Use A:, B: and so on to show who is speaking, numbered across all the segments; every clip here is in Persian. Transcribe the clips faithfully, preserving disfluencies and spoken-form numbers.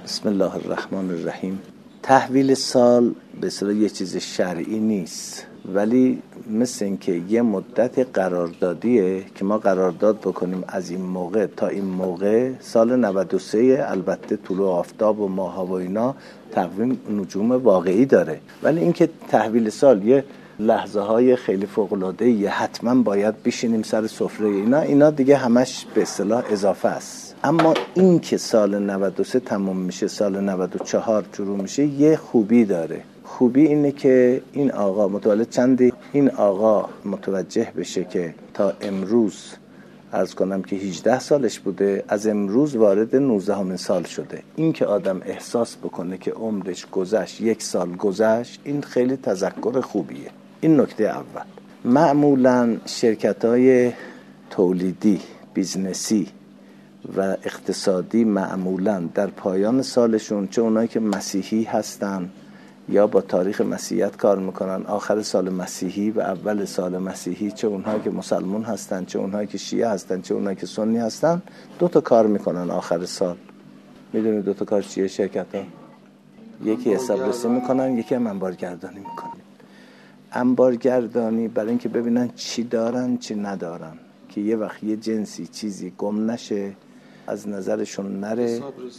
A: بسم الله الرحمن الرحیم. تحویل سال به اصطلاح یه چیز شرعی نیست، ولی مثل این که یه مدت قراردادیه که ما قرارداد بکنیم از این موقع تا این موقع سال نود و سه، البته طلوع آفتاب و ماه و اینا تقویم نجوم واقعی داره، ولی اینکه تحویل سال یه لحظه های خیلی فوق‌العاده یه حتما باید بشینیم سر سفره اینا اینا دیگه همش به اصطلاح اضافه است. اما این که سال نود و سه تموم میشه، سال نود و چهار شروع میشه، یه خوبی داره. خوبی اینه که این آقا متولد چندی؟ این آقا متوجه بشه که تا امروز عرض کنم که هجده سالش بوده، از امروز وارد نوزدهمین سال شده. این که آدم احساس بکنه که عمرش گذشت، یک سال گذشت، این خیلی تذکر خوبیه. این نکته اول. معمولاً شرکت‌های تولیدی، بیزنسی و اقتصادی معمولاً در پایان سالشون، چه اونایی که مسیحی هستن یا با تاریخ مسیحیت کار میکنن، آخر سال مسیحی و اول سال مسیحی، چه اونهایی که مسلمان هستن، چه اونهایی که شیعه هستن، چه اونهایی که سنی هستن، دو تا کار میکنن آخر سال. میدونی دو تا کار چیه شرکت ها؟ یکی حسابرسی میکنن، یکی هم انبارگردانی میکنن. انبارگردانی برای اینکه ببینن چی دارن چی ندارن، که یه وقت یه جنسی چیزی گم نشه، از نظرشون نره.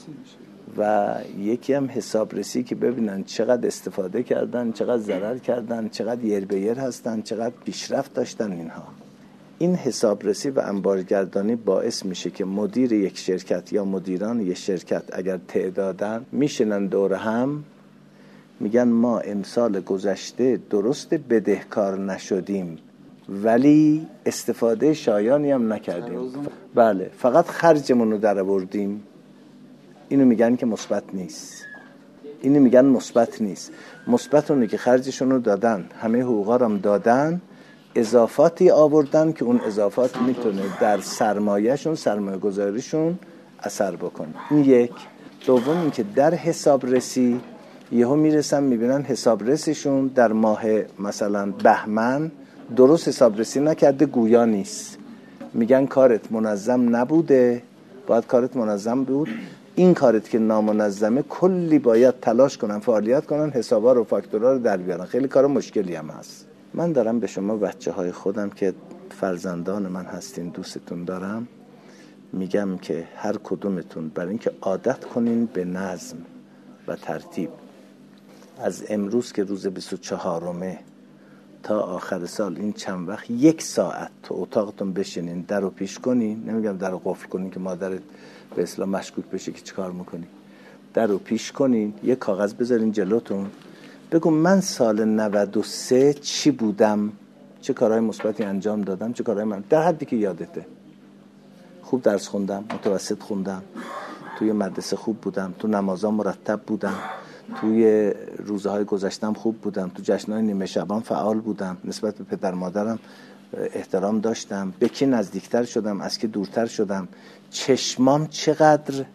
A: و یکی هم حسابرسی که ببینن چقدر استفاده کردن، چقدر ضرر کردن، چقدر یر به یر هستن، چقدر پیشرفت داشتن. اینها این حسابرسی و انبارگردانی باعث میشه که مدیر یک شرکت یا مدیران یک شرکت اگر تعدادن میشنن دور هم، میگن ما امسال گذشته درست بدهکار نشدیم ولی استفاده شایانی هم نکردیم، بله فقط خرجمون رو در آوردیم. اینو میگن که مثبت نیست. اینو میگن مثبت نیست. مثبت اونه که خرجشون رو دادن، همه حقوقا رو هم دادن، اضافاتی آوردن که اون اضافات میتونه در سرمایه‌شون، سرمایه گذاریشون اثر بکنه. این یک. دوم این که در حسابرسی یهو میرسن میبینن حسابرسیشون در ماه مثلا بهمن درست حسابرسی نکرده، گویا نیست. میگن کارت منظم نبوده، باید کارت منظم بود. این کارت که نامنظمه، کلی باید تلاش کنن، فعالیت کنن، حسابا رو، فاکتورا رو در بیارن. خیلی کار مشکلی هم هست. من دارم به شما بچه های خودم که فرزندان من هستین، دوستتون دارم، میگم که هر کدومتون برای اینکه عادت کنین به نظم و ترتیب، از امروز که روز بیست و چهارمه تا آخر سال این چند وقت یک ساعت تو اتاقتون بشینین، در رو پیش کنین. نمیگم در رو قفل کنین که مادرت به اصطلاح مشکوک بشه که چیکار میکنی. در رو پیش کنین، یک کاغذ بذارین جلوتون، بگو من سال نود و سه چی بودم، چه کارهای مثبتی انجام دادم، چه کارهای من در حدی که یادته. خوب درس خوندم، متوسط خوندم، توی مدرسه خوب بودم، تو نمازا مرتب بودم، توی روزهای گذشتم خوب بودم، تو جشنهای نیمه شبان فعال بودم، نسبت به پدر مادرم احترام داشتم، به کی نزدیکتر شدم، از کی دورتر شدم، چشمام چقدر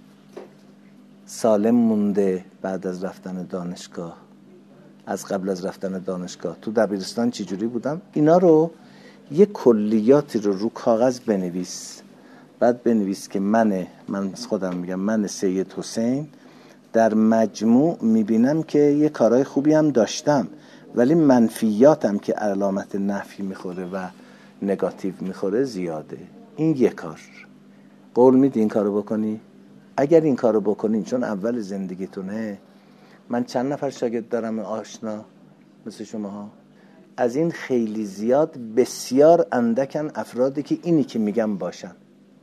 A: سالم مونده بعد از رفتن دانشگاه، از قبل از رفتن دانشگاه، تو دبیرستان چی جوری بودم. اینا رو یه کلیاتی رو رو کاغذ بنویس. بعد بنویس که من من خودم میگم من سید حسین در مجموع میبینم که یه کارهای خوبی هم داشتم، ولی منفیاتم که علامت نفی میخوره و نگاتیو میخوره زیاده. این یه کار. قول میدی این کارو بکنی؟ اگر این کارو بکنین، چون اول زندگیتونه. من چند نفر شاگرد دارم آشنا مثل شماها، از این خیلی زیاد بسیار اندکن افرادی که اینی که میگم باشن.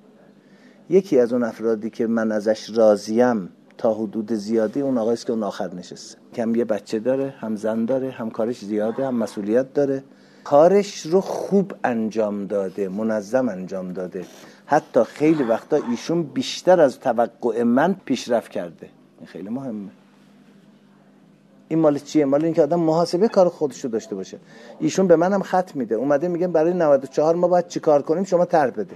A: یکی از اون افرادی که من ازش راضیم تا حدود زیادی اون آقایست که اون آخر نشسته، که هم یه بچه داره، هم زن داره، هم کارش زیاده، هم مسئولیت داره، کارش رو خوب انجام داده، منظم انجام داده. حتی خیلی وقتا ایشون بیشتر از توقع من پیشرفت کرده. این خیلی مهمه. این مال چیه؟ مال این که آدم محاسبه کار خودش رو داشته باشه. ایشون به منم خط میده، اومده میگه برای نود و چهار ما باید چی کار کنیم، شما طرح بده.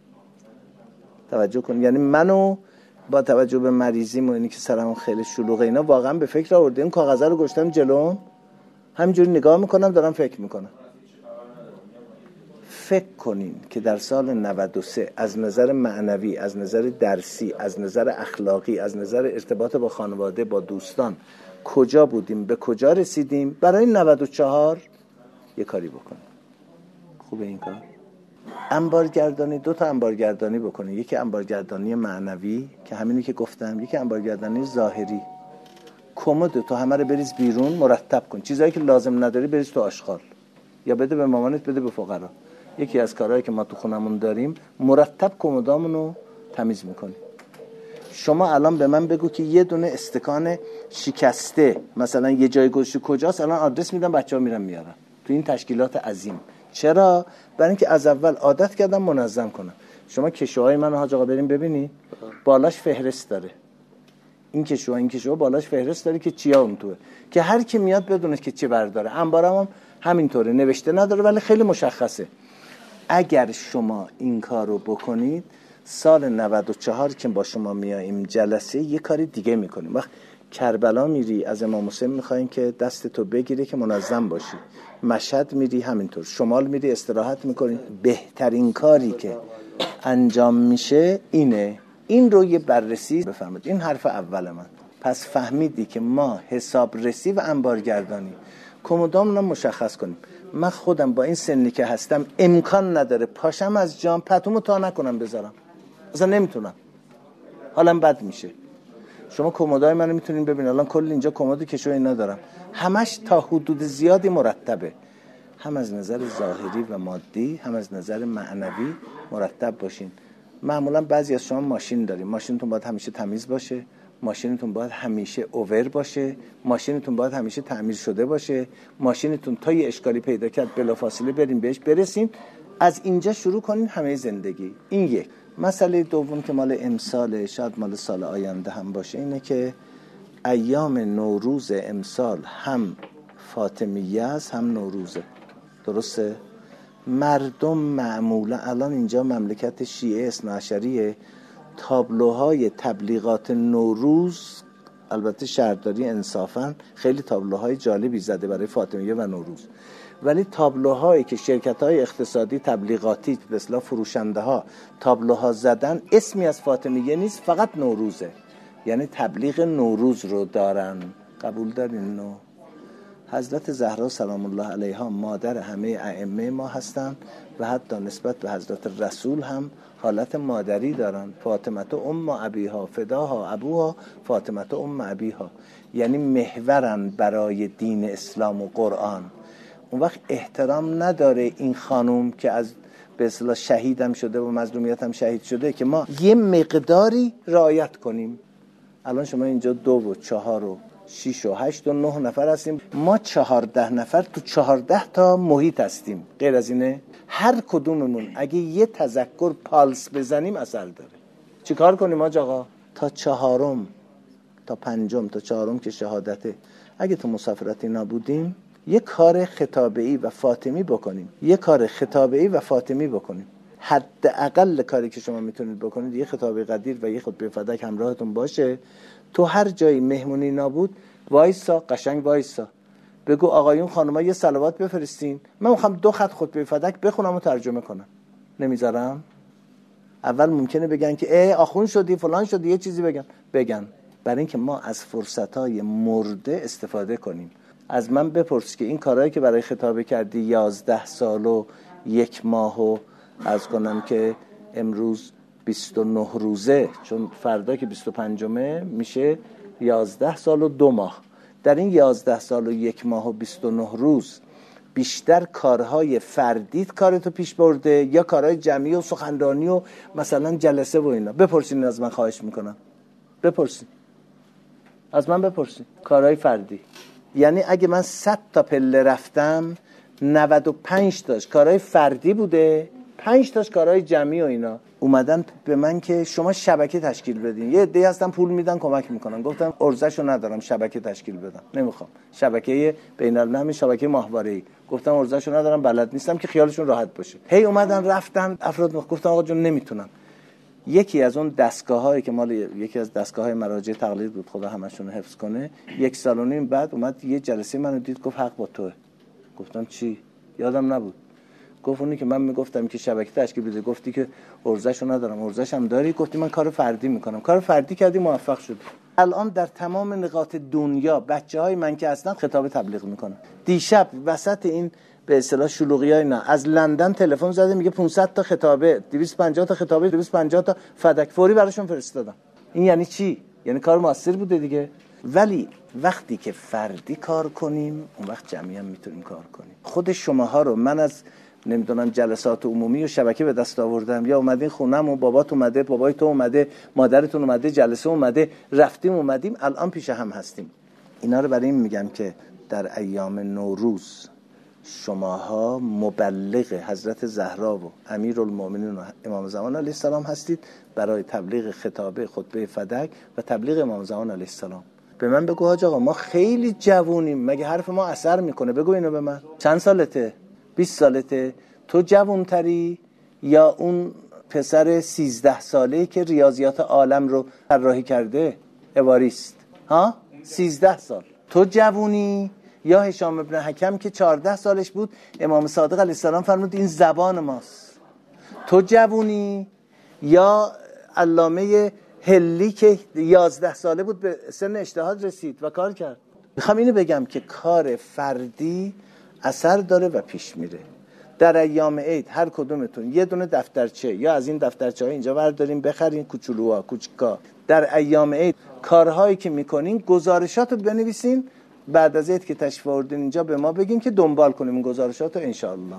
A: توجه کن. یعنی منو با توجه به مریضیم و اینی که سرم خیلی شلوغه اینا واقعا به فکر آورده. این کاغذ رو گذاشتم جلوم، همینجوری نگاه میکنم، دارم فکر میکنم. فکر کنین که در سال نود و سه از نظر معنوی، از نظر درسی، از نظر اخلاقی، از نظر ارتباط با خانواده، با دوستان کجا بودیم، به کجا رسیدیم، برای نود و چهار یه کاری بکنیم. خوبه این کار؟ انبارگردانی، دو تا انبارگردانی بکنید. یکی انبارگردانی معنوی که همینی که گفتم، یکی انبارگردانی ظاهری. کمد تو همه رو بریز بیرون، مرتب کن. چیزایی که لازم نداری بریز تو آشغال، یا بده به مامانت، بده به فقرا. یکی از کارهایی که ما تو خونمون داریم، مرتب کمدامون رو تمیز میکنیم. شما الان به من بگو که یه دونه استکان شکسته مثلا یه جای گوشی کجاست، الان آدرس میدم، بچه‌ها میرن میارن تو این تشکیلات عظیم. چرا؟ برای اینکه از اول عادت کردم منظم کنم. شما کشوهای منو حاج آقا بریم ببینید، بالاش فهرست داره. این کشو این کشو بالاش فهرست داره که چیا اون توه، که هر کی میاد بدونه که چی برداره. انبارم هم همینطوره، نوشته نداره ولی خیلی مشخصه. اگر شما این کارو بکنید، سال نود و چهار که با شما میاییم جلسه، یه کاری دیگه میکنیم. وقت کربلا میری از امام حسین میخواین که دستتو بگیره که منظم باشی. مشهد میری همینطور، شمال میری استراحت میکنی. بهترین کاری که انجام میشه اینه. این رو یه بررسی بفرمایید. این حرف اول من. پس فهمیدی که ما حسابرسی و انبارگردانی کمدامون مشخص کنیم. من خودم با این سنی که هستم امکان نداره پاشم از جام پتومو تا نکنم بذارم، اصلا نمیتونم، حالم بد میشه. شما کمدای منو میتونین ببینید، الان کل اینجا کمد کشو اینا دارم، همش تا حدود زیادی مرتبه، هم از نظر ظاهری و مادی هم از نظر معنوی مرتب باشین. معمولا بعضی از شما ماشین دارین، ماشینتون باید همیشه تمیز باشه، ماشینتون باید همیشه اوور باشه، ماشینتون باید همیشه تعمیر شده باشه، ماشینتون تا یه اشکالی پیدا کرد بلافاصله بریم بهش برسین. از اینجا شروع کنین همه زندگی. این یک. مسئله دوم که مال امسال، شاید مال سال آینده هم باشه، اینه که ایام نوروز امسال هم فاطمیه است هم نوروزه. درسته؟ مردم معمولا الان اینجا مملکت شیعه اثناعشریه، تابلوهای تبلیغات نوروز، البته شهرداری انصافا خیلی تابلوهای جالبی زده برای فاطمیه و نوروز، ولی تابلوهایی که شرکت‌های اقتصادی تبلیغاتی به اصطلاح فروشنده ها تابلوها زدن، اسمی از فاطمیه نیست، فقط نوروزه. یعنی تبلیغ نوروز رو دارن. قبول دارین؟ نو حضرت زهرا سلام الله علیها مادر همه ائمه ما هستن و حتی نسبت به حضرت رسول هم حالت مادری دارن. فاطمه ام ابیها فداها ابوها، فاطمه ام ابیها، یعنی محورن برای دین اسلام و قرآن. اون وقت احترام نداره این خانم که از به اصطلاح شهیدم شده و مظلومیت هم شهید شده که ما یه مقداری رعایت کنیم. الان شما اینجا دو و چهار و شیش و هشت و نه نفر هستیم، ما چهارده نفر تو چهارده تا محیط هستیم. غیر از اینه هر کدوممون اگه یه تذکر پالس بزنیم اثر داره. چی کار کنیم آج آقا؟ تا چهارم تا پنجم تا چهارم که شهادته، اگه تو مسافرتی نبودیم یه کار خطابه‌ای و فاطمی بکنیم. یه کار خطابه‌ای و فاطمی بکنیم. حداقل کاری که شما میتونید بکنید یه خطابه قدیر و یه خطبه فدک همراهتون باشه. تو هر جایی مهمونی نبود وایسا، قشنگ وایسا، بگو آقایون خانم‌ها یه صلوات بفرستین، من میخوام دو خط خطبه فدک بخونم و ترجمه کنم. نمیذارم؟ اول ممکنه بگن که ای آخون شدی فلان شدی، یه چیزی بگن بگن برای اینکه ما از فرصت‌های مرده استفاده کنیم. از من بپرس که این کارهایی که برای خطابه کردی یازده سال و یک ماه و از کنم که امروز بیست و نه روزه، چون فردا که بیست و پنجمه میشه یازده سال و دو ماه، در این یازده سال و یک ماه و بیست و نه روز بیشتر کارهای فردیت کارتو پیش برده یا کارهای جمعی و سخنرانی و مثلا جلسه و اینا؟ بپرسین از من، خواهش میکنم بپرسین از من، بپرسین کارهای فردی. یعنی اگه من صد تا پله رفتم نود و پنج تاش کارهای فردی بوده، پنج تاش کارهای جمعی و اینا. اومدن به من که شما شبکه تشکیل بدین. یه عده هستن پول میدن کمک میکنن. گفتم ارزشو ندارم شبکه تشکیل بدم، نمیخوام شبکه بین المللی، شبکه ماهواره‌ای. گفتم ارزشو ندارم، بلد نیستم، که خیالشون راحت باشه. هی اومدن رفتن افراد مخ. گفتم آقا جون نمیتونم. یکی از اون دستگاه‌هایی که مال یکی از دستگاه‌های مراجع تقلید بود، خدا همشون رو حفظ کنه، یک سال و نیم بعد اومد یه جلسه منو دید، گفت حق با توه. گفتم چی؟ یادم نبود. گفت اونی که من میگفتم که شبکه تشکیل بده، گفتی که ارزشو ندارم، ارزش هم داری، گفتی من کار فردی میکنم، کار فردی کردی، موفق شدی. الان در تمام نقاط دنیا بچهای من که هستن خطاب تبلیغ میکنن. دیشب وسط این به اصطلاح شلوغیای نه از لندن تلفن زده میگه پانصد تا خطابه، دویست و پنجاه تا خطابه، دویست و پنجاه تا فدک فوری براشون فرستادم. این یعنی چی؟ یعنی کار موثر بوده دیگه. ولی وقتی که فردی کار کنیم اون وقت جمعی هم میتونیم کار کنیم. خود شماها رو من از نمیدونم جلسات عمومی و شبکه به دست آوردم، یا اومدین خونم و بابات اومده، بابای تو اومده، مادرتون اومده، جلسه اومده، رفتیم اومدیم، الان پیش هم هستیم. اینا رو برای این میگم که در ایام نوروز شماها مبلغ حضرت زهرا و امیرالمومنین و امام زمان علیه السلام هستید برای تبلیغ خطابه خطبه فدک و تبلیغ امام زمان علیه السلام. به من بگو حاج آقا ما خیلی جوونیم، مگه حرف ما اثر میکنه؟ بگو اینو به من. چند سالته؟ بیست سالته؟ تو جوونتری یا اون پسر سیزده ساله‌ای که ریاضیات عالم رو طراحی کرده اواریست؟ ها؟ سیزده سال. تو جوونی یا هشام ابن حکم که چهارده سالش بود امام صادق علیه السلام فرمود این زبان ماست؟ تو جوونی یا علامه هلی که یازده ساله بود به سن اجتهاد رسید و کار کرد؟ میخوام اینو بگم که کار فردی اثر داره و پیش میره. در ایام عید هر کدومتون یه دونه دفترچه یا از این دفترچه ها اینجا بردارین بخرین، کوچولوها کوچیکا. در ایام عید کارهایی که میکنین گزارشات رو بنویسین، بعد از عید که تشریف آوردین اینجا به ما بگین که دنبال کنیم اون گزارشات رو انشاءالله.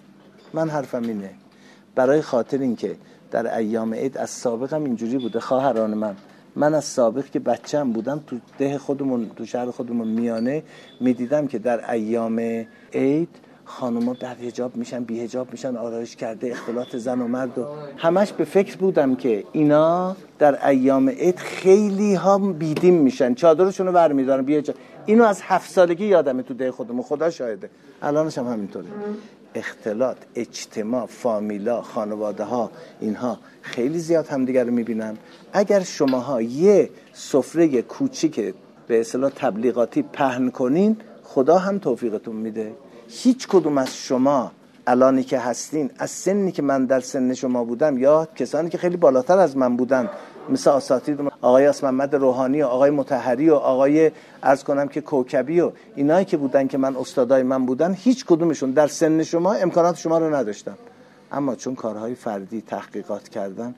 A: من حرفم اینه، برای خاطر این که در ایام عید از سابقم اینجوری بوده خواهران من، من از سابق که بچه‌ام بودم تو ده خودمون تو شهر خودمون میانه میدیدم که در ایام عید خانوما در حجاب میشن، بی حجاب میشن، آرایش کرده، اختلاط زن و مرد و همش به فکر بودم که اینا در ایام عید خیلی ها بیدیم میشن، چادرشون رو برمیدارن بی حجاب. اینو از هفت سالگی یادمه تو ده خودمون، خدا شاهده. الانش هم همینطوره. اختلاط، اجتماع، فامیلا، خانواده ها، اینها خیلی زیاد همدیگر رو میبینن. اگر شماها یه سفره کوچیک به اصطلاح تبلیغاتی پهن کنین، خدا هم توفیقتون میده. هیچ کدوم از شما الانی که هستین از سنی که من در سن شما بودم یا کسانی که خیلی بالاتر از من بودن مثل اساتید آقای اسمحمد روحانی و آقای مطهری و آقای عرض کنم که کوکبی و اینایی که بودن که من استادای من بودن، هیچ کدومشون در سن شما امکانات شما رو نداشتن، اما چون کارهای فردی تحقیقات کردن،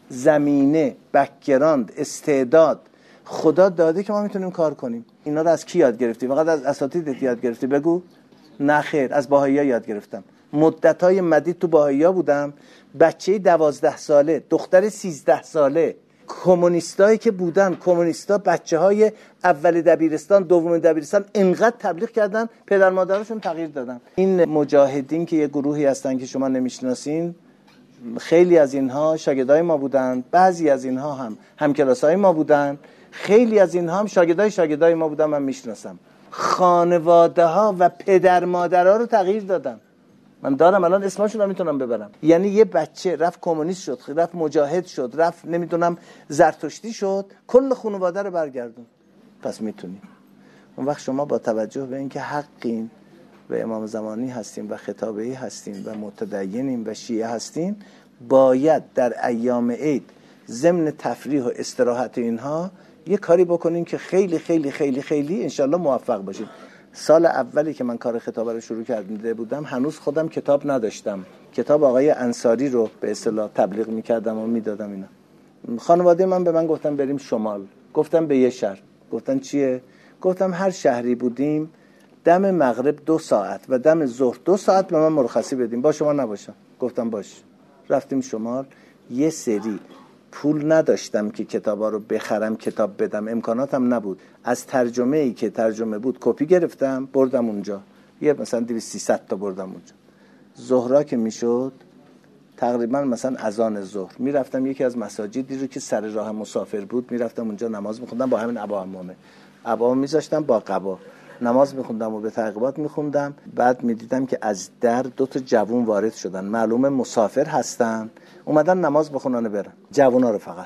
A: زمینه، بک‌گراند، استعداد خدا داده که ما میتونیم کار کنیم. اینا رو از کی یاد گرفتی؟ فقط از اساتیدت یاد گرفتی؟ بگو. نه خیر، از باهائی‌ها یاد گرفتم. مدت‌های مدید تو باهائی‌ها بودم. بچه دوازده ساله، دختر سیزده ساله، کمونیستایی که بودن، کمونیستا بچه‌های اول دبیرستان، دوم دبیرستان انقدر تبلیغ کردن پدر مادرشون تغییر دادن. این مجاهدین که یه گروهی هستن که شما نمیشناسین، خیلی از اینها شاگردای ما بودن، بعضی از اینها هم همکلاسای ما بودن، خیلی از اینها هم شاگردای شاگردای ما بودن، من میشناسم. خانواده ها و پدر مادرها رو تغییر دادن. من دارم الان اسمشون رو میتونم ببرم. یعنی یه بچه رفت کمونیست شد، رفت مجاهد شد، رفت نمیدونم زرتشتی شد، کل خانواده رو برگردون. پس میتونیم. اون وقت شما با توجه به اینکه حقین و امام زمانی هستیم و خطابه‌ای هستیم و متدینیم و شیعه هستیم، باید در ایام عید ضمن تفریح و استراحت اینها یه کاری بکنیم که خیلی خیلی خیلی خیلی انشالله موفق باشیم. سال اولی که من کار خطابه رو شروع کرده بودم هنوز خودم کتاب نداشتم. کتاب آقای انصاری رو به اصطلاح تبلیغ میکردم و میدادم. اینا خانواده من به من گفتن بریم شمال. گفتم به یه شهر. گفتن چیه؟ گفتم هر شهری بودیم دم مغرب دو ساعت و دم ظهر دو ساعت به من مرخصی بدیم، با شما نباشم. گفتم باش. رفتیم شمال. یه سری پول نداشتم که کتابا رو بخرم کتاب بدم، امکاناتم نبود. از ترجمه ای که ترجمه بود کپی گرفتم بردم اونجا، یه مثلا دویست سیصد تا بردم اونجا. ظهرا که میشد تقریبا مثلا اذان ظهر میرفتم یکی از مساجدی رو که سر راه مسافر بود میرفتم اونجا نماز میخوندم با همین عبا عمامه. عبا میذاشتم با قبا نماز میخوندم و به تعقیبات میخوندم. بعد میدیدم که از در دو تا جوون وارد شدن، معلومه مسافر هستن، اومدن نماز بخونن برن، جوونا رو فقط.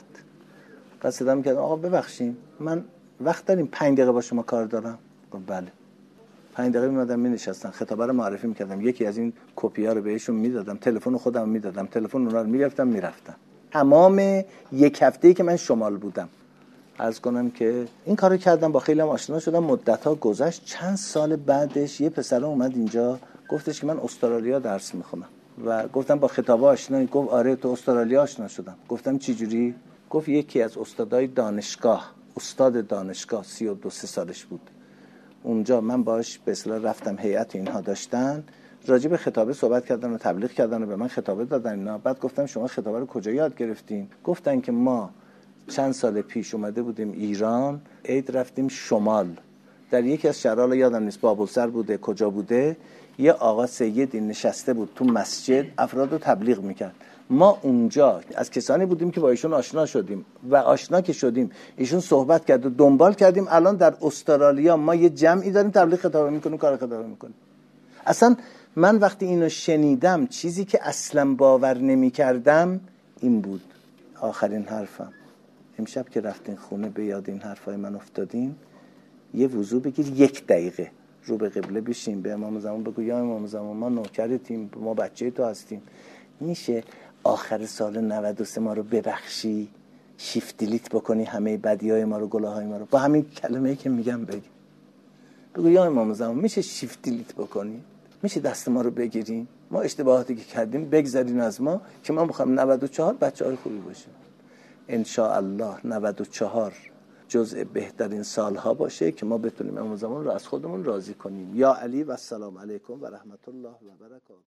A: بعد صدا میکردم آقا ببخشید من وقت داریم پنج دقیقه با شما کار دارم؟ گفت بله. پنج دقیقه میمدم می نشستن، خطابه رو معرفی میکردم، یکی از این کپی‌ها رو بهشون میدادم، تلفن خودم میدادم، تلفن اونا رو میگرفتم میرفتم. تمام یک هفته‌ای که من شمال بودم. عرض کنم که این کارو کردم، با خیلی هم آشنا شدم. مدت‌ها گذشت، چند سال بعدش یه پسر اومد اینجا گفتش که من استرالیا درس میخونم و گفتم با خطابه آشنایی؟ گفت آره تو استرالیا آشنا شدم. گفتم چی جوری؟ گفت یکی از استادای دانشگاه، استاد دانشگاه، سی و دو سه سالش بود اونجا، من باش به اصطلاح رفتم، هیئت اینها داشتن راجع به خطابه صحبت کردن و تبلیغ کردن و به من خطابه دادن اینا. بعد گفتم شما خطابه رو کجا یاد گرفتین؟ گفتن که ما چند سال پیش اومده بودیم ایران، عید رفتیم شمال، در یکی از شهرها یادم نیست بابلسر بوده کجا بوده، یه آقا سیدی نشسته بود تو مسجد افراد رو تبلیغ میکرد. ما اونجا از کسانی بودیم که با ایشون آشنا شدیم و آشنا که شدیم ایشون صحبت کرد و دنبال کردیم. الان در استرالیا ما یه جمعی داریم تبلیغ خطابه میکنیم، کار خطابه میکنیم. اصلا من وقتی اینو شنیدم چیزی که اصلا باور نمیکردم این بود. آخرین حرفم امشب که رفتین خونه به یاد این حرفای من افتادین، یه وضو بگیر، یک دقیقه رو به قبله بشین، به امام زمان بگو یا امام زمان ما نوکرتیم، ما بچه تو هستیم، میشه آخر سال نود و سه ما رو ببخشی، شیفت دیلیت بکنی همه بدیهای ما رو، گناههای ما رو، با همین کلمه‌ای که میگم بگی، بگو یا امام زمان میشه شیفت دیلیت بکنی، میشه دست ما رو بگیریم، ما اشتباهاتی که کردیم بگذارین از ما که ما میخوایم نود و چهار بچه‌های خوبی باشیم. ان شاء الله نود و چهار جزء بهترین سالها باشه که ما بتونیم امام زمان رو از خودمون راضی کنیم. یا علی و السلام علیکم و رحمت الله و برکاته.